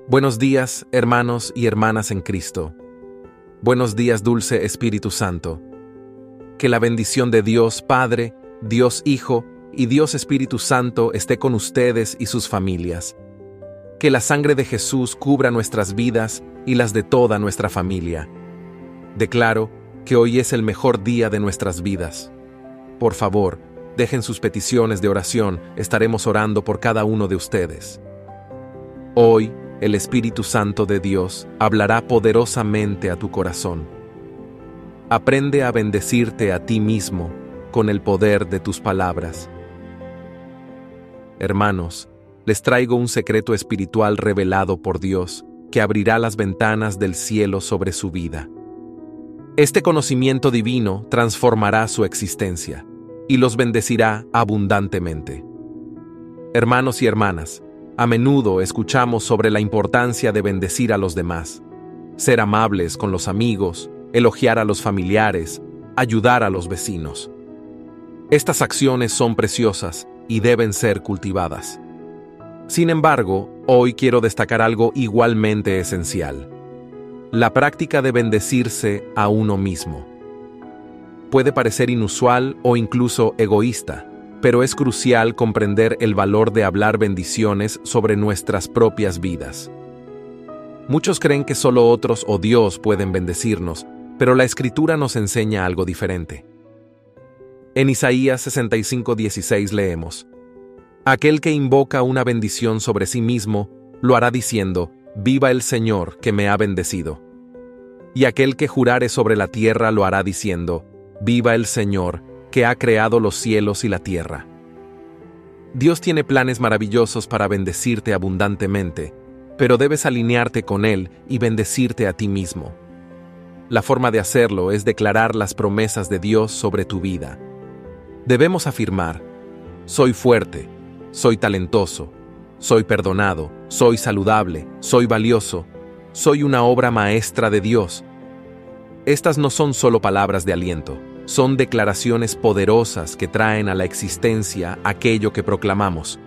Buenos días, hermanos y hermanas en Cristo. Buenos días, dulce Espíritu Santo. Que la bendición de Dios Padre, Dios Hijo y Dios Espíritu Santo esté con ustedes y sus familias. Que la sangre de Jesús cubra nuestras vidas y las de toda nuestra familia. Declaro que hoy es el mejor día de nuestras vidas. Por favor, dejen sus peticiones de oración, estaremos orando por cada uno de ustedes. Hoy, el Espíritu Santo de Dios hablará poderosamente a tu corazón. Aprende a bendecirte a ti mismo con el poder de tus palabras. Hermanos, les traigo un secreto espiritual revelado por Dios que abrirá las ventanas del cielo sobre su vida. Este conocimiento divino transformará su existencia y los bendecirá abundantemente. Hermanos y hermanas, a menudo escuchamos sobre la importancia de bendecir a los demás, ser amables con los amigos, elogiar a los familiares, ayudar a los vecinos. Estas acciones son preciosas y deben ser cultivadas. Sin embargo, hoy quiero destacar algo igualmente esencial: la práctica de bendecirse a uno mismo. Puede parecer inusual o incluso egoísta, pero es crucial comprender el valor de hablar bendiciones sobre nuestras propias vidas. Muchos creen que solo otros o Dios pueden bendecirnos, pero la Escritura nos enseña algo diferente. En Isaías 65:16 leemos: Aquel que invoca una bendición sobre sí mismo, lo hará diciendo: Viva el Señor que me ha bendecido. Y aquel que jurare sobre la tierra lo hará diciendo: Viva el Señor que ha creado los cielos y la tierra. Dios tiene planes maravillosos para bendecirte abundantemente, pero debes alinearte con Él y bendecirte a ti mismo. La forma de hacerlo es declarar las promesas de Dios sobre tu vida. Debemos afirmar: soy fuerte, soy talentoso, soy perdonado, soy saludable, soy valioso, soy una obra maestra de Dios. Estas no son solo palabras de aliento. Son declaraciones poderosas que traen a la existencia aquello que proclamamos.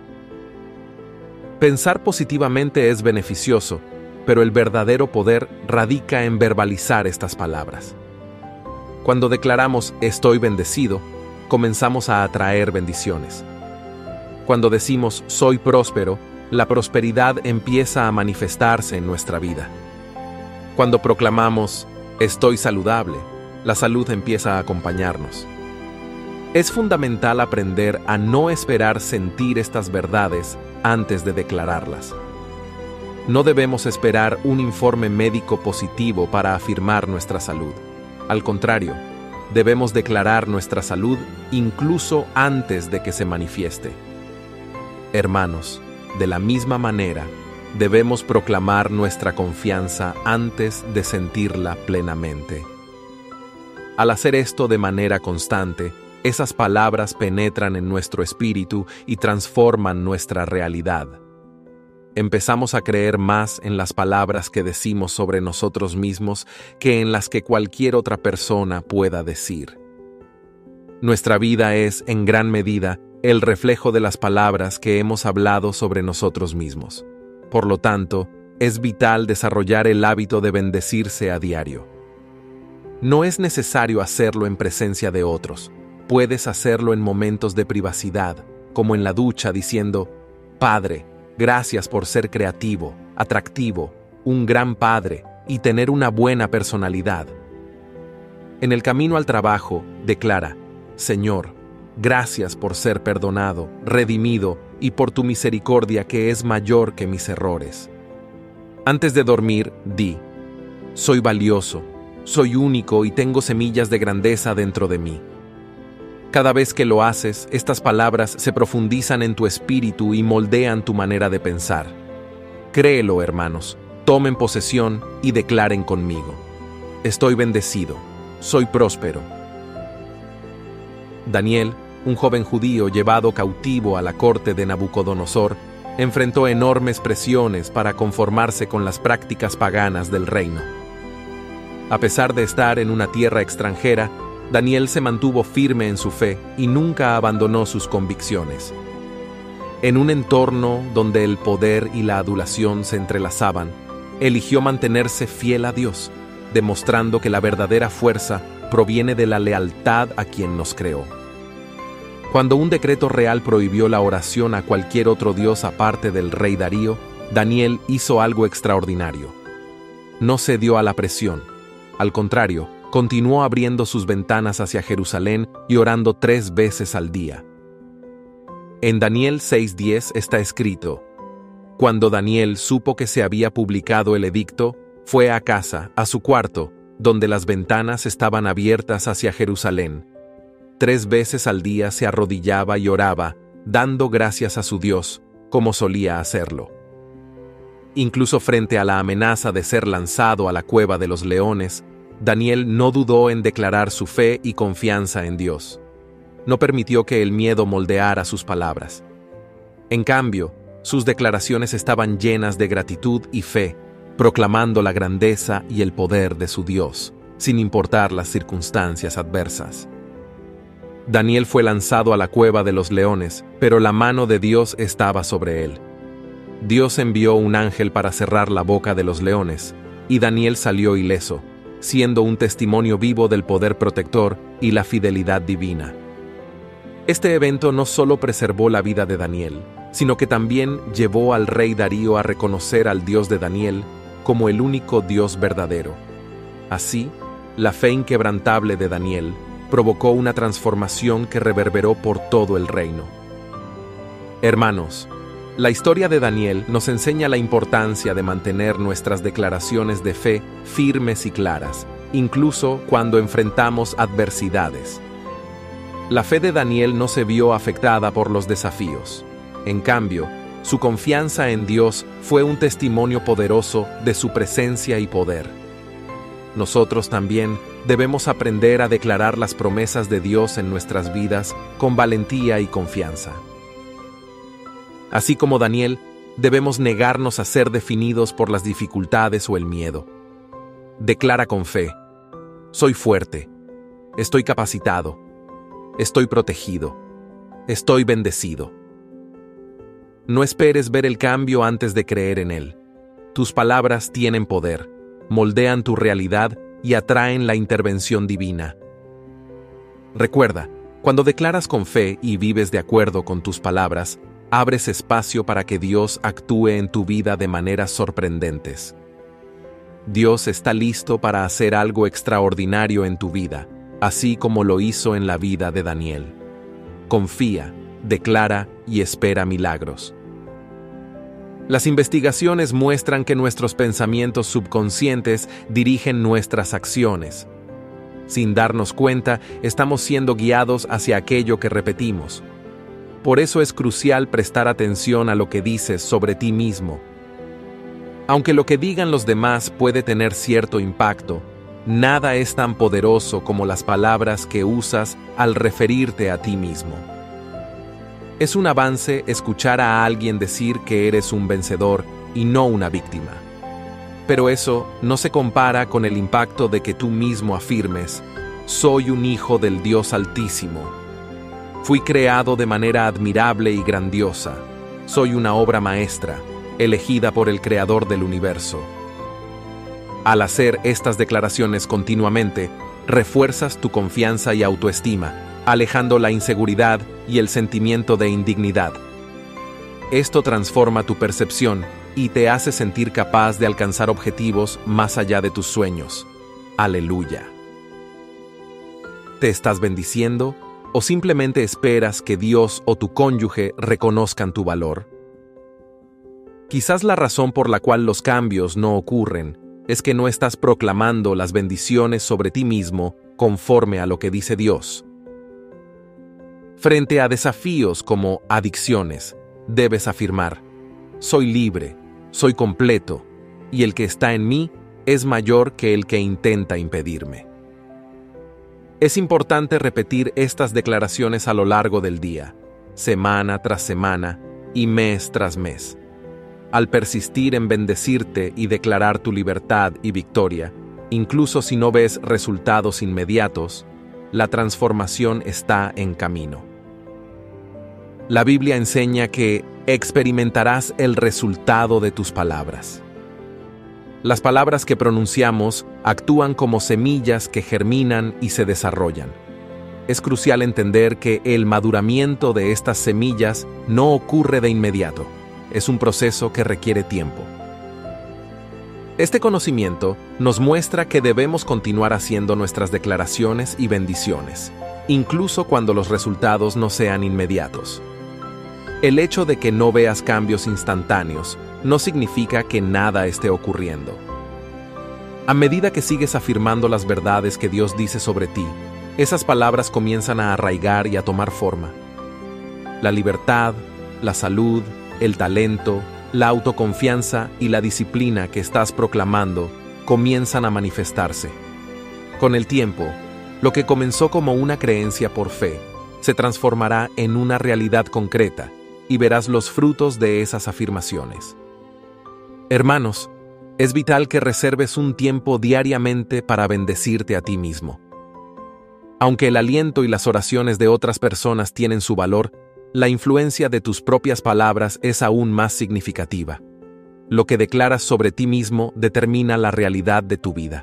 Pensar positivamente es beneficioso, pero el verdadero poder radica en verbalizar estas palabras. Cuando declaramos «estoy bendecido», comenzamos a atraer bendiciones. Cuando decimos «soy próspero», la prosperidad empieza a manifestarse en nuestra vida. Cuando proclamamos «estoy saludable», la salud empieza a acompañarnos. Es fundamental aprender a no esperar sentir estas verdades antes de declararlas. No debemos esperar un informe médico positivo para afirmar nuestra salud. Al contrario, debemos declarar nuestra salud incluso antes de que se manifieste. Hermanos, de la misma manera, debemos proclamar nuestra confianza antes de sentirla plenamente. Al hacer esto de manera constante, esas palabras penetran en nuestro espíritu y transforman nuestra realidad. Empezamos a creer más en las palabras que decimos sobre nosotros mismos que en las que cualquier otra persona pueda decir. Nuestra vida es, en gran medida, el reflejo de las palabras que hemos hablado sobre nosotros mismos. Por lo tanto, es vital desarrollar el hábito de bendecirse a diario. No es necesario hacerlo en presencia de otros. Puedes hacerlo en momentos de privacidad, como en la ducha, diciendo: Padre, gracias por ser creativo, atractivo, un gran padre y tener una buena personalidad. En el camino al trabajo, declara: Señor, gracias por ser perdonado, redimido y por tu misericordia que es mayor que mis errores. Antes de dormir, di: Soy valioso, soy único y tengo semillas de grandeza dentro de mí. Cada vez que lo haces, estas palabras se profundizan en tu espíritu y moldean tu manera de pensar. Créelo, hermanos, tomen posesión y declaren conmigo: Estoy bendecido, soy próspero. Daniel, un joven judío llevado cautivo a la corte de Nabucodonosor, enfrentó enormes presiones para conformarse con las prácticas paganas del reino. A pesar de estar en una tierra extranjera, Daniel se mantuvo firme en su fe y nunca abandonó sus convicciones. En un entorno donde el poder y la adulación se entrelazaban, eligió mantenerse fiel a Dios, demostrando que la verdadera fuerza proviene de la lealtad a quien nos creó. Cuando un decreto real prohibió la oración a cualquier otro dios aparte del rey Darío, Daniel hizo algo extraordinario. No cedió a la presión. Al contrario, continuó abriendo sus ventanas hacia Jerusalén y orando 3 veces al día. En Daniel 6:10 está escrito: Cuando Daniel supo que se había publicado el edicto, fue a casa, a su cuarto, donde las ventanas estaban abiertas hacia Jerusalén. 3 veces al día se arrodillaba y oraba, dando gracias a su Dios, como solía hacerlo. Incluso frente a la amenaza de ser lanzado a la cueva de los leones, Daniel no dudó en declarar su fe y confianza en Dios. No permitió que el miedo moldeara sus palabras. En cambio, sus declaraciones estaban llenas de gratitud y fe, proclamando la grandeza y el poder de su Dios, sin importar las circunstancias adversas. Daniel fue lanzado a la cueva de los leones, pero la mano de Dios estaba sobre él. Dios envió un ángel para cerrar la boca de los leones, y Daniel salió ileso, siendo un testimonio vivo del poder protector y la fidelidad divina. Este evento no solo preservó la vida de Daniel, sino que también llevó al rey Darío a reconocer al Dios de Daniel como el único Dios verdadero. Así, la fe inquebrantable de Daniel provocó una transformación que reverberó por todo el reino. Hermanos, la historia de Daniel nos enseña la importancia de mantener nuestras declaraciones de fe firmes y claras, incluso cuando enfrentamos adversidades. La fe de Daniel no se vio afectada por los desafíos. En cambio, su confianza en Dios fue un testimonio poderoso de su presencia y poder. Nosotros también debemos aprender a declarar las promesas de Dios en nuestras vidas con valentía y confianza. Así como Daniel, debemos negarnos a ser definidos por las dificultades o el miedo. Declara con fe: soy fuerte, estoy capacitado, estoy protegido, estoy bendecido. No esperes ver el cambio antes de creer en él. Tus palabras tienen poder, moldean tu realidad y atraen la intervención divina. Recuerda, cuando declaras con fe y vives de acuerdo con tus palabras, abres espacio para que Dios actúe en tu vida de maneras sorprendentes. Dios está listo para hacer algo extraordinario en tu vida, así como lo hizo en la vida de Daniel. Confía, declara y espera milagros. Las investigaciones muestran que nuestros pensamientos subconscientes dirigen nuestras acciones. Sin darnos cuenta, estamos siendo guiados hacia aquello que repetimos. Por eso es crucial prestar atención a lo que dices sobre ti mismo. Aunque lo que digan los demás puede tener cierto impacto, nada es tan poderoso como las palabras que usas al referirte a ti mismo. Es un avance escuchar a alguien decir que eres un vencedor y no una víctima. Pero eso no se compara con el impacto de que tú mismo afirmes: soy un hijo del Dios Altísimo. Fui creado de manera admirable y grandiosa. Soy una obra maestra, elegida por el Creador del universo. Al hacer estas declaraciones continuamente, refuerzas tu confianza y autoestima, alejando la inseguridad y el sentimiento de indignidad. Esto transforma tu percepción y te hace sentir capaz de alcanzar objetivos más allá de tus sueños. Aleluya. ¿Te estás bendiciendo o simplemente esperas que Dios o tu cónyuge reconozcan tu valor? Quizás la razón por la cual los cambios no ocurren es que no estás proclamando las bendiciones sobre ti mismo conforme a lo que dice Dios. Frente a desafíos como adicciones, debes afirmar: soy libre, soy completo, y el que está en mí es mayor que el que intenta impedirme. Es importante repetir estas declaraciones a lo largo del día, semana tras semana y mes tras mes. Al persistir en bendecirte y declarar tu libertad y victoria, incluso si no ves resultados inmediatos, la transformación está en camino. La Biblia enseña que experimentarás el resultado de tus palabras. Las palabras que pronunciamos actúan como semillas que germinan y se desarrollan. Es crucial entender que el maduramiento de estas semillas no ocurre de inmediato. Es un proceso que requiere tiempo. Este conocimiento nos muestra que debemos continuar haciendo nuestras declaraciones y bendiciones, incluso cuando los resultados no sean inmediatos. El hecho de que no veas cambios instantáneos no significa que nada esté ocurriendo. A medida que sigues afirmando las verdades que Dios dice sobre ti, esas palabras comienzan a arraigar y a tomar forma. La libertad, la salud, el talento, la autoconfianza y la disciplina que estás proclamando comienzan a manifestarse. Con el tiempo, lo que comenzó como una creencia por fe se transformará en una realidad concreta y verás los frutos de esas afirmaciones. Hermanos, es vital que reserves un tiempo diariamente para bendecirte a ti mismo. Aunque el aliento y las oraciones de otras personas tienen su valor, la influencia de tus propias palabras es aún más significativa. Lo que declaras sobre ti mismo determina la realidad de tu vida.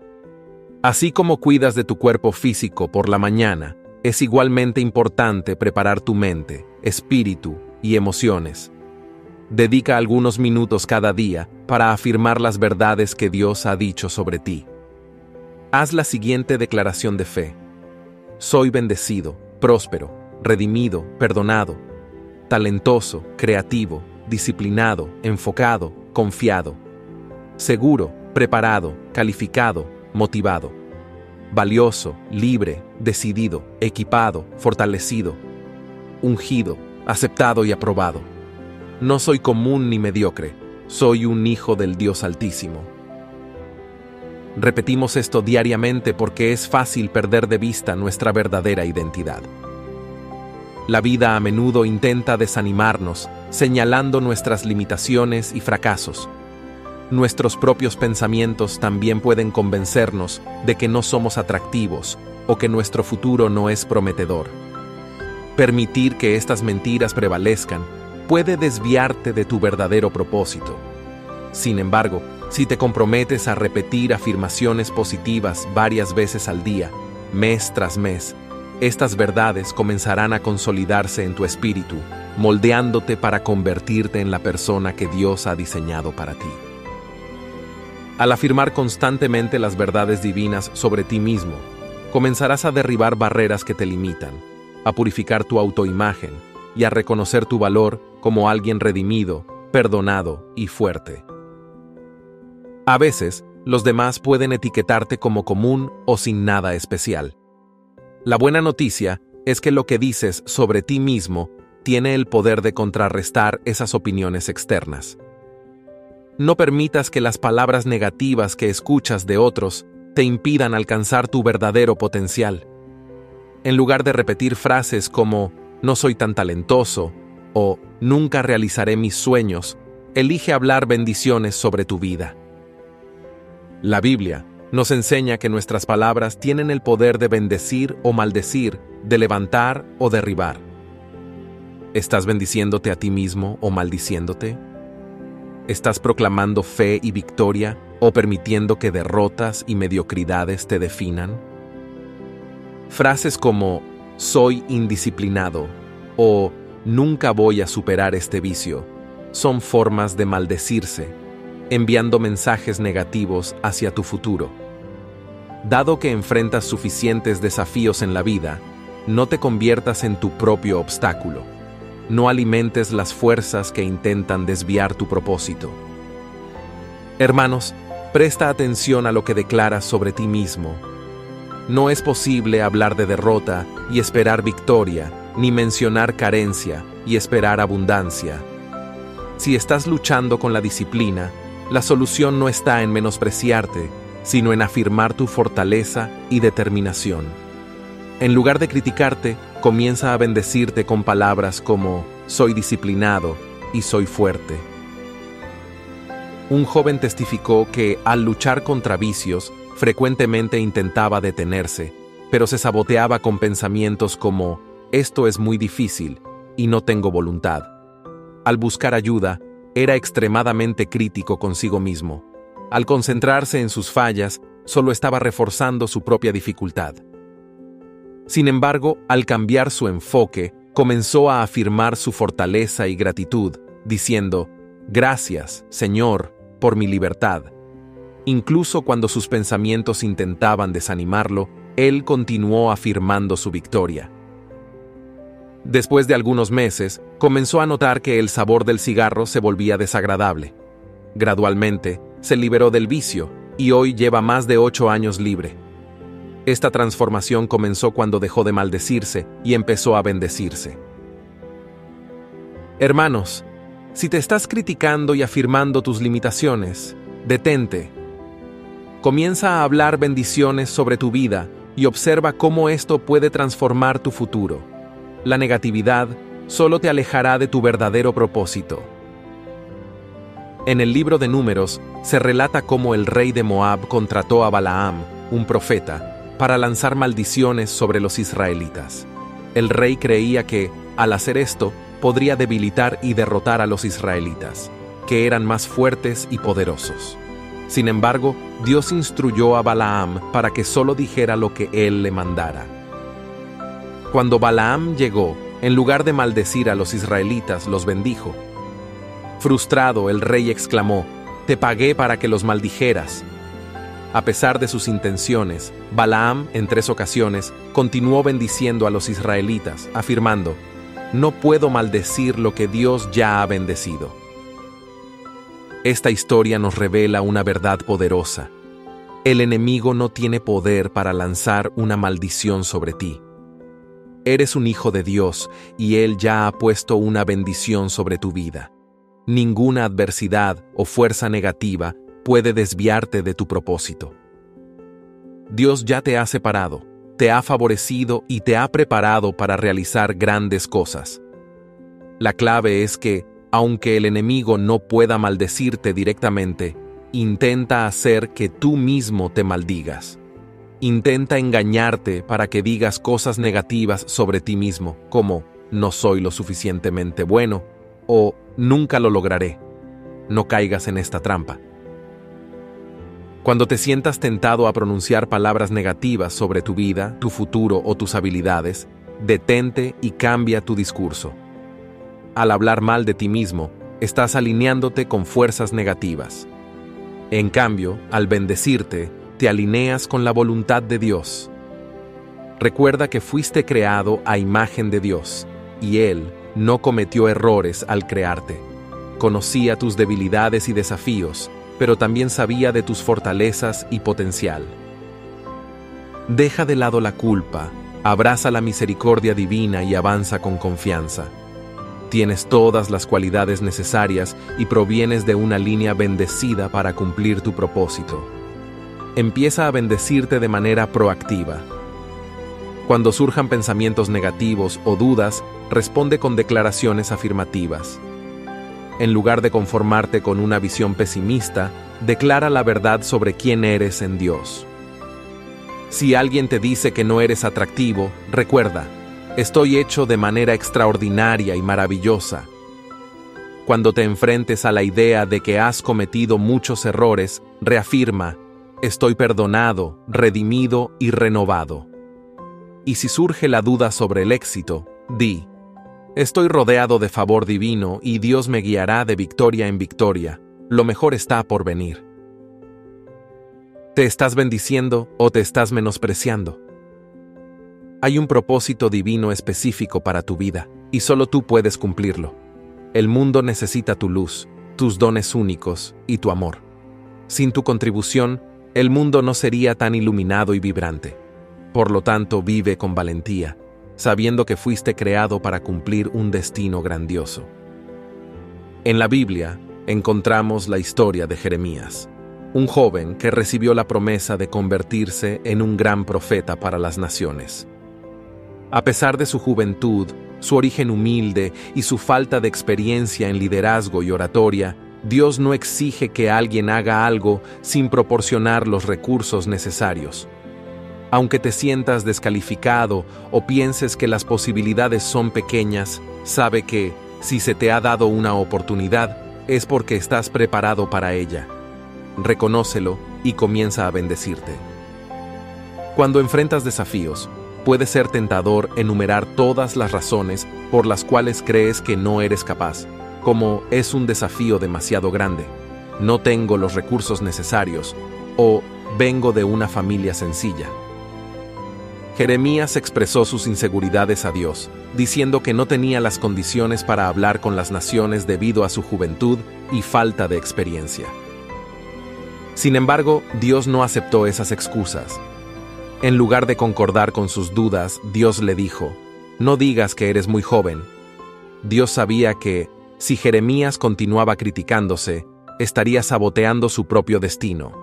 Así como cuidas de tu cuerpo físico por la mañana, es igualmente importante preparar tu mente, espíritu y emociones. Dedica algunos minutos cada día para afirmar las verdades que Dios ha dicho sobre ti. Haz la siguiente declaración de fe. Soy bendecido, próspero, redimido, perdonado, talentoso, creativo, disciplinado, enfocado, confiado, seguro, preparado, calificado, motivado, valioso, libre, decidido, equipado, fortalecido, ungido, aceptado y aprobado. No soy común ni mediocre, soy un hijo del Dios Altísimo. Repetimos esto diariamente porque es fácil perder de vista nuestra verdadera identidad. La vida a menudo intenta desanimarnos, señalando nuestras limitaciones y fracasos. Nuestros propios pensamientos también pueden convencernos de que no somos atractivos o que nuestro futuro no es prometedor. Permitir que estas mentiras prevalezcan puede desviarte de tu verdadero propósito. Sin embargo, si te comprometes a repetir afirmaciones positivas varias veces al día, mes tras mes, estas verdades comenzarán a consolidarse en tu espíritu, moldeándote para convertirte en la persona que Dios ha diseñado para ti. Al afirmar constantemente las verdades divinas sobre ti mismo, comenzarás a derribar barreras que te limitan, a purificar tu autoimagen y a reconocer tu valor como alguien redimido, perdonado y fuerte. A veces, los demás pueden etiquetarte como común o sin nada especial. La buena noticia es que lo que dices sobre ti mismo tiene el poder de contrarrestar esas opiniones externas. No permitas que las palabras negativas que escuchas de otros te impidan alcanzar tu verdadero potencial. En lugar de repetir frases como «no soy tan talentoso» o «nunca realizaré mis sueños», elige hablar bendiciones sobre tu vida. La Biblia nos enseña que nuestras palabras tienen el poder de bendecir o maldecir, de levantar o derribar. ¿Estás bendiciéndote a ti mismo o maldiciéndote? ¿Estás proclamando fe y victoria o permitiendo que derrotas y mediocridades te definan? Frases como «soy indisciplinado» o «nunca voy a superar este vicio» son formas de maldecirse, enviando mensajes negativos hacia tu futuro. Dado que enfrentas suficientes desafíos en la vida, no te conviertas en tu propio obstáculo. No alimentes las fuerzas que intentan desviar tu propósito. Hermanos, presta atención a lo que declaras sobre ti mismo. No es posible hablar de derrota y esperar victoria, ni mencionar carencia y esperar abundancia. Si estás luchando con la disciplina, la solución no está en menospreciarte, sino en afirmar tu fortaleza y determinación. En lugar de criticarte, comienza a bendecirte con palabras como «soy disciplinado» y «soy fuerte». Un joven testificó que, al luchar contra vicios, frecuentemente intentaba detenerse, pero se saboteaba con pensamientos como «esto es muy difícil» y no tengo voluntad. Al buscar ayuda, era extremadamente crítico consigo mismo. Al concentrarse en sus fallas, solo estaba reforzando su propia dificultad. Sin embargo, al cambiar su enfoque, comenzó a afirmar su fortaleza y gratitud, diciendo: «Gracias, Señor, por mi libertad». Incluso cuando sus pensamientos intentaban desanimarlo, él continuó afirmando su victoria. Después de algunos meses, comenzó a notar que el sabor del cigarro se volvía desagradable. Gradualmente, se liberó del vicio y hoy lleva más de 8 años libre. Esta transformación comenzó cuando dejó de maldecirse y empezó a bendecirse. Hermanos, si te estás criticando y afirmando tus limitaciones, detente. Comienza a hablar bendiciones sobre tu vida y observa cómo esto puede transformar tu futuro. La negatividad solo te alejará de tu verdadero propósito. En el libro de Números se relata cómo el rey de Moab contrató a Balaam, un profeta, para lanzar maldiciones sobre los israelitas. El rey creía que, al hacer esto, podría debilitar y derrotar a los israelitas, que eran más fuertes y poderosos. Sin embargo, Dios instruyó a Balaam para que solo dijera lo que él le mandara. Cuando Balaam llegó, en lugar de maldecir a los israelitas, los bendijo. Frustrado, el rey exclamó: «Te pagué para que los maldijeras». A pesar de sus intenciones, Balaam, en 3 ocasiones, continuó bendiciendo a los israelitas, afirmando: «No puedo maldecir lo que Dios ya ha bendecido». Esta historia nos revela una verdad poderosa. El enemigo no tiene poder para lanzar una maldición sobre ti. Eres un hijo de Dios y Él ya ha puesto una bendición sobre tu vida. Ninguna adversidad o fuerza negativa puede desviarte de tu propósito. Dios ya te ha separado, te ha favorecido y te ha preparado para realizar grandes cosas. La clave es que, aunque el enemigo no pueda maldecirte directamente, intenta hacer que tú mismo te maldigas. Intenta engañarte para que digas cosas negativas sobre ti mismo, como «no soy lo suficientemente bueno» o «nunca lo lograré». No caigas en esta trampa. Cuando te sientas tentado a pronunciar palabras negativas sobre tu vida, tu futuro o tus habilidades, detente y cambia tu discurso. Al hablar mal de ti mismo, estás alineándote con fuerzas negativas. En cambio, al bendecirte, te alineas con la voluntad de Dios. Recuerda que fuiste creado a imagen de Dios, y Él no cometió errores al crearte. Conocía tus debilidades y desafíos, pero también sabía de tus fortalezas y potencial. Deja de lado la culpa, abraza la misericordia divina y avanza con confianza. Tienes todas las cualidades necesarias y provienes de una línea bendecida para cumplir tu propósito. Empieza a bendecirte de manera proactiva. Cuando surjan pensamientos negativos o dudas, responde con declaraciones afirmativas. En lugar de conformarte con una visión pesimista, declara la verdad sobre quién eres en Dios. Si alguien te dice que no eres atractivo, recuerda: estoy hecho de manera extraordinaria y maravillosa. Cuando te enfrentes a la idea de que has cometido muchos errores, reafirma: estoy perdonado, redimido y renovado. Y si surge la duda sobre el éxito, di: estoy rodeado de favor divino y Dios me guiará de victoria en victoria. Lo mejor está por venir. ¿Te estás bendiciendo o te estás menospreciando? Hay un propósito divino específico para tu vida, y solo tú puedes cumplirlo. El mundo necesita tu luz, tus dones únicos y tu amor. Sin tu contribución, el mundo no sería tan iluminado y vibrante. Por lo tanto, vive con valentía, sabiendo que fuiste creado para cumplir un destino grandioso. En la Biblia, encontramos la historia de Jeremías, un joven que recibió la promesa de convertirse en un gran profeta para las naciones. A pesar de su juventud, su origen humilde y su falta de experiencia en liderazgo y oratoria, Dios no exige que alguien haga algo sin proporcionar los recursos necesarios. Aunque te sientas descalificado o pienses que las posibilidades son pequeñas, sabe que, si se te ha dado una oportunidad, es porque estás preparado para ella. Reconócelo y comienza a bendecirte. Cuando enfrentas desafíos, puede ser tentador enumerar todas las razones por las cuales crees que no eres capaz, como es un desafío demasiado grande, no tengo los recursos necesarios o vengo de una familia sencilla. Jeremías expresó sus inseguridades a Dios, diciendo que no tenía las condiciones para hablar con las naciones debido a su juventud y falta de experiencia. Sin embargo, Dios no aceptó esas excusas. En lugar de concordar con sus dudas, Dios le dijo: «No digas que eres muy joven». Dios sabía que, si Jeremías continuaba criticándose, estaría saboteando su propio destino.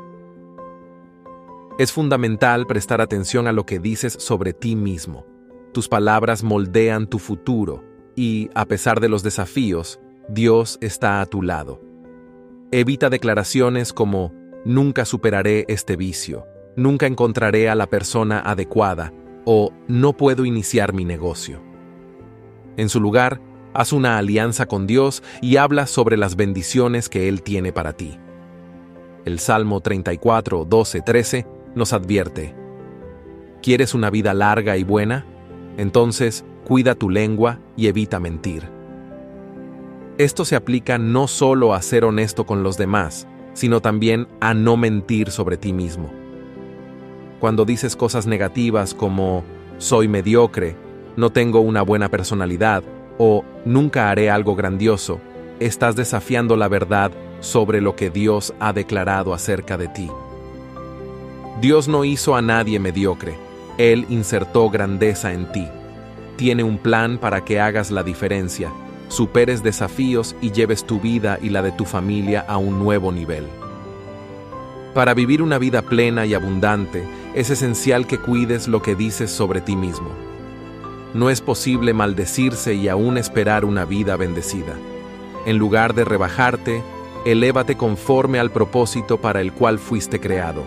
Es fundamental prestar atención a lo que dices sobre ti mismo. Tus palabras moldean tu futuro y, a pesar de los desafíos, Dios está a tu lado. Evita declaraciones como «nunca superaré este vicio», «nunca encontraré a la persona adecuada» o «no puedo iniciar mi negocio». En su lugar, haz una alianza con Dios y habla sobre las bendiciones que Él tiene para ti. El Salmo 34, 12, 13 nos advierte: ¿quieres una vida larga y buena? Entonces, cuida tu lengua y evita mentir. Esto se aplica no solo a ser honesto con los demás, sino también a no mentir sobre ti mismo. Cuando dices cosas negativas como «soy mediocre», «no tengo una buena personalidad» o «nunca haré algo grandioso», estás desafiando la verdad sobre lo que Dios ha declarado acerca de ti. Dios no hizo a nadie mediocre, Él insertó grandeza en ti. Tiene un plan para que hagas la diferencia, superes desafíos y lleves tu vida y la de tu familia a un nuevo nivel. Para vivir una vida plena y abundante, es esencial que cuides lo que dices sobre ti mismo. No es posible maldecirse y aún esperar una vida bendecida. En lugar de rebajarte, elévate conforme al propósito para el cual fuiste creado.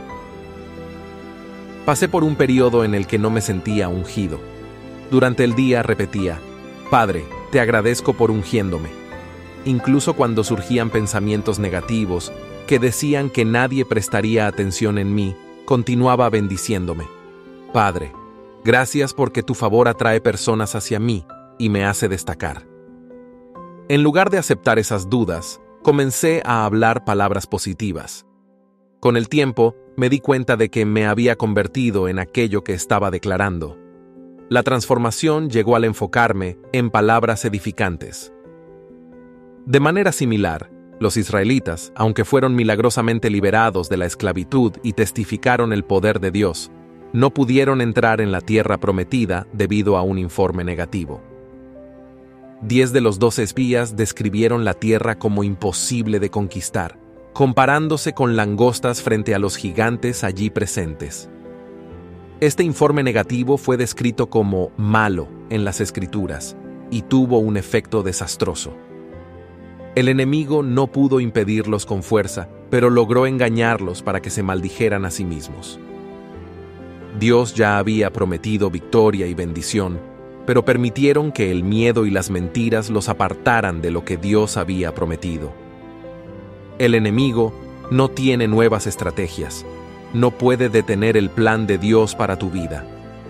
Pasé por un periodo en el que no me sentía ungido. Durante el día repetía: «Padre, te agradezco por ungiéndome». Incluso cuando surgían pensamientos negativos que decían que nadie prestaría atención en mí, continuaba bendiciéndome. «Padre, gracias porque tu favor atrae personas hacia mí y me hace destacar». En lugar de aceptar esas dudas, comencé a hablar palabras positivas. Con el tiempo, me di cuenta de que me había convertido en aquello que estaba declarando. La transformación llegó al enfocarme en palabras edificantes. De manera similar, los israelitas, aunque fueron milagrosamente liberados de la esclavitud y testificaron el poder de Dios, no pudieron entrar en la tierra prometida debido a un informe negativo. 10 de los 12 espías describieron la tierra como imposible de conquistar, comparándose con langostas frente a los gigantes allí presentes. Este informe negativo fue descrito como malo en las Escrituras y tuvo un efecto desastroso. El enemigo no pudo impedirlos con fuerza, pero logró engañarlos para que se maldijeran a sí mismos. Dios ya había prometido victoria y bendición, pero permitieron que el miedo y las mentiras los apartaran de lo que Dios había prometido. El enemigo no tiene nuevas estrategias, no puede detener el plan de Dios para tu vida.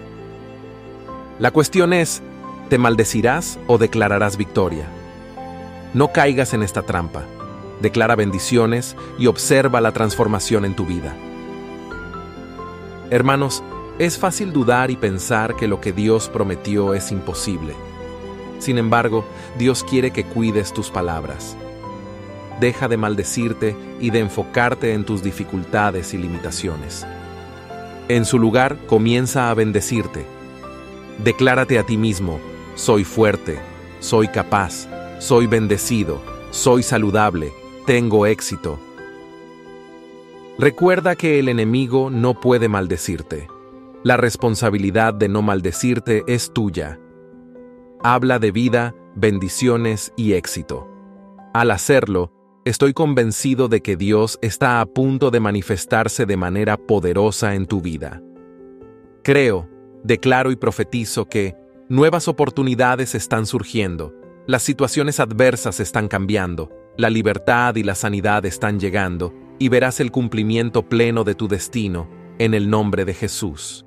La cuestión es, ¿te maldecirás o declararás victoria? No caigas en esta trampa. Declara bendiciones y observa la transformación en tu vida. Hermanos, es fácil dudar y pensar que lo que Dios prometió es imposible. Sin embargo, Dios quiere que cuides tus palabras. Deja de maldecirte y de enfocarte en tus dificultades y limitaciones. En su lugar, comienza a bendecirte. Declárate a ti mismo: soy fuerte, soy capaz, soy bendecido, soy saludable, tengo éxito. Recuerda que el enemigo no puede maldecirte. La responsabilidad de no maldecirte es tuya. Habla de vida, bendiciones y éxito. Al hacerlo, estoy convencido de que Dios está a punto de manifestarse de manera poderosa en tu vida. Creo, declaro y profetizo que nuevas oportunidades están surgiendo, las situaciones adversas están cambiando, la libertad y la sanidad están llegando, y verás el cumplimiento pleno de tu destino, en el nombre de Jesús.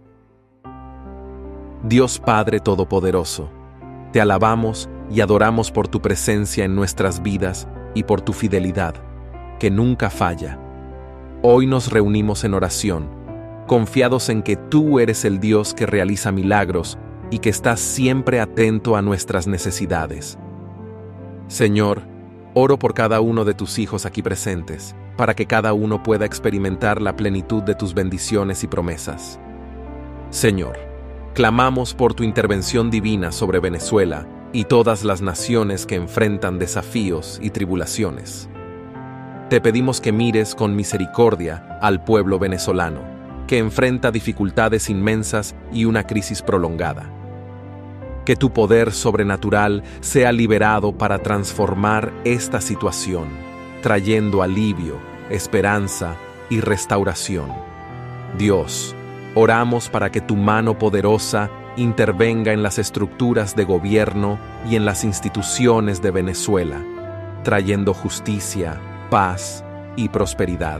Dios Padre Todopoderoso, te alabamos y adoramos por tu presencia en nuestras vidas y por tu fidelidad, que nunca falla. Hoy nos reunimos en oración, confiados en que tú eres el Dios que realiza milagros y que estás siempre atento a nuestras necesidades. Señor, oro por cada uno de tus hijos aquí presentes, para que cada uno pueda experimentar la plenitud de tus bendiciones y promesas. Señor, clamamos por tu intervención divina sobre Venezuela y todas las naciones que enfrentan desafíos y tribulaciones. Te pedimos que mires con misericordia al pueblo venezolano, que enfrenta dificultades inmensas y una crisis prolongada. Que tu poder sobrenatural sea liberado para transformar esta situación, trayendo alivio, esperanza y restauración. Dios, oramos para que tu mano poderosa intervenga en las estructuras de gobierno y en las instituciones de Venezuela, trayendo justicia, paz y prosperidad.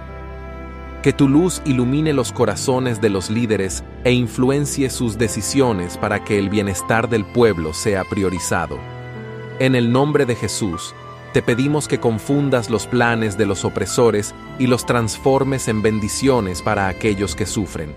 Que tu luz ilumine los corazones de los líderes e influencie sus decisiones para que el bienestar del pueblo sea priorizado. En el nombre de Jesús, te pedimos que confundas los planes de los opresores y los transformes en bendiciones para aquellos que sufren.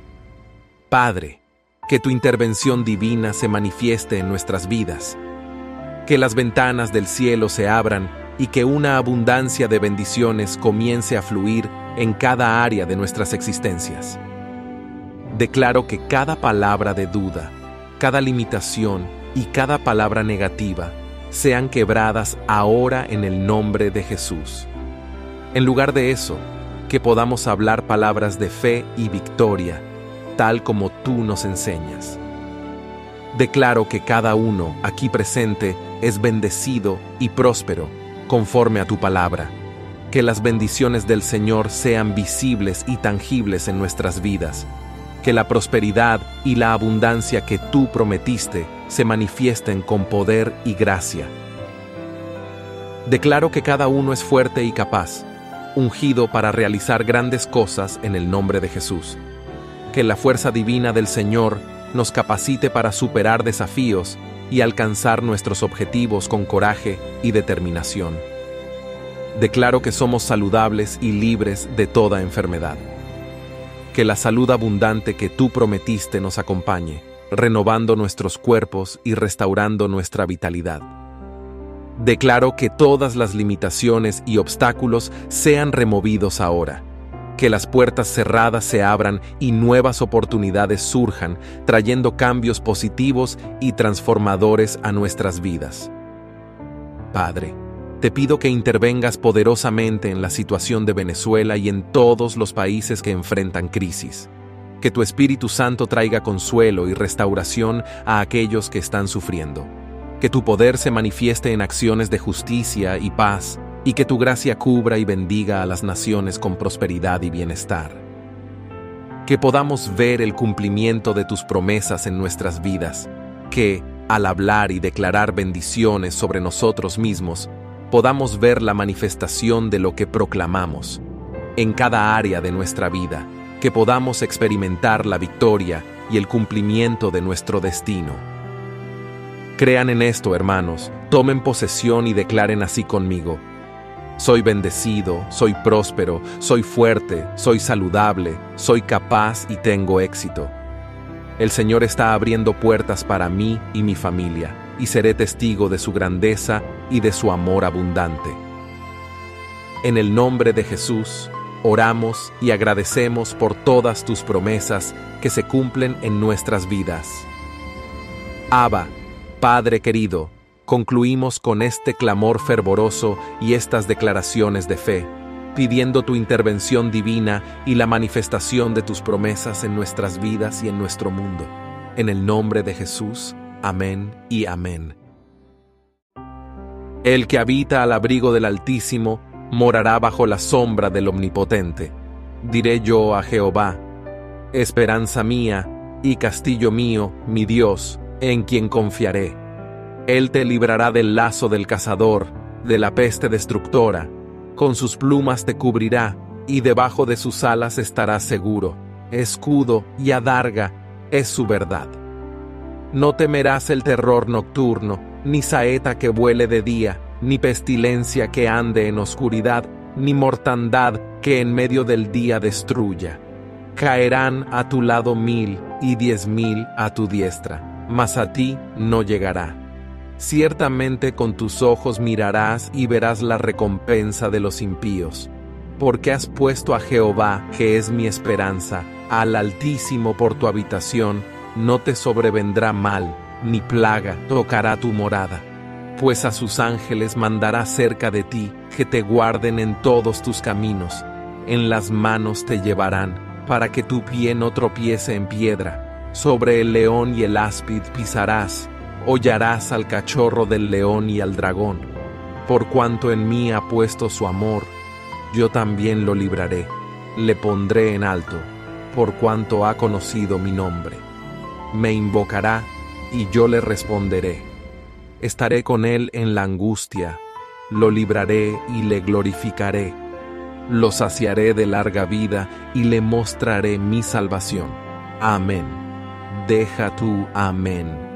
Padre, que tu intervención divina se manifieste en nuestras vidas. Que las ventanas del cielo se abran y que una abundancia de bendiciones comience a fluir en cada área de nuestras existencias. Declaro que cada palabra de duda, cada limitación y cada palabra negativa sean quebradas ahora en el nombre de Jesús. En lugar de eso, que podamos hablar palabras de fe y victoria, tal como tú nos enseñas. Declaro que cada uno aquí presente es bendecido y próspero conforme a tu palabra. Que las bendiciones del Señor sean visibles y tangibles en nuestras vidas. Que la prosperidad y la abundancia que tú prometiste se manifiesten con poder y gracia. Declaro que cada uno es fuerte y capaz, ungido para realizar grandes cosas en el nombre de Jesús. Que la fuerza divina del Señor nos capacite para superar desafíos y alcanzar nuestros objetivos con coraje y determinación. Declaro que somos saludables y libres de toda enfermedad. Que la salud abundante que tú prometiste nos acompañe, renovando nuestros cuerpos y restaurando nuestra vitalidad. Declaro que todas las limitaciones y obstáculos sean removidos ahora. Que las puertas cerradas se abran y nuevas oportunidades surjan, trayendo cambios positivos y transformadores a nuestras vidas. Padre, te pido que intervengas poderosamente en la situación de Venezuela y en todos los países que enfrentan crisis. Que tu Espíritu Santo traiga consuelo y restauración a aquellos que están sufriendo. Que tu poder se manifieste en acciones de justicia y paz, y que tu gracia cubra y bendiga a las naciones con prosperidad y bienestar. Que podamos ver el cumplimiento de tus promesas en nuestras vidas. Que, al hablar y declarar bendiciones sobre nosotros mismos, podamos ver la manifestación de lo que proclamamos en cada área de nuestra vida, que podamos experimentar la victoria y el cumplimiento de nuestro destino. Crean en esto, hermanos, tomen posesión y declaren así conmigo: soy bendecido, soy próspero, soy fuerte, soy saludable, soy capaz y tengo éxito. El Señor está abriendo puertas para mí y mi familia, y seré testigo de su grandeza y de su amor abundante. En el nombre de Jesús, oramos y agradecemos por todas tus promesas que se cumplen en nuestras vidas. Abba, Padre querido, concluimos con este clamor fervoroso y estas declaraciones de fe, pidiendo tu intervención divina y la manifestación de tus promesas en nuestras vidas y en nuestro mundo. En el nombre de Jesús, amén y amén. El que habita al abrigo del Altísimo morará bajo la sombra del Omnipotente. Diré yo a Jehová: esperanza mía y castillo mío, mi Dios, en quien confiaré. Él te librará del lazo del cazador, de la peste destructora. Con sus plumas te cubrirá, y debajo de sus alas estarás seguro. Escudo y adarga es su verdad. No temerás el terror nocturno, ni saeta que vuele de día, ni pestilencia que ande en oscuridad, ni mortandad que en medio del día destruya. Caerán a tu lado 1000 y 10,000 a tu diestra, mas a ti no llegará. Ciertamente con tus ojos mirarás y verás la recompensa de los impíos. Porque has puesto a Jehová, que es mi esperanza, al Altísimo por tu habitación, no te sobrevendrá mal, ni plaga tocará tu morada. Pues a sus ángeles mandará cerca de ti, que te guarden en todos tus caminos. En las manos te llevarán, para que tu pie no tropiece en piedra. Sobre el león y el áspid pisarás, hollarás al cachorro del león y al dragón. Por cuanto en mí ha puesto su amor, yo también lo libraré, le pondré en alto, por cuanto ha conocido mi nombre. Me invocará, y yo le responderé. Estaré con él en la angustia, lo libraré y le glorificaré. Lo saciaré de larga vida y le mostraré mi salvación. Amén. Deja tú, amén.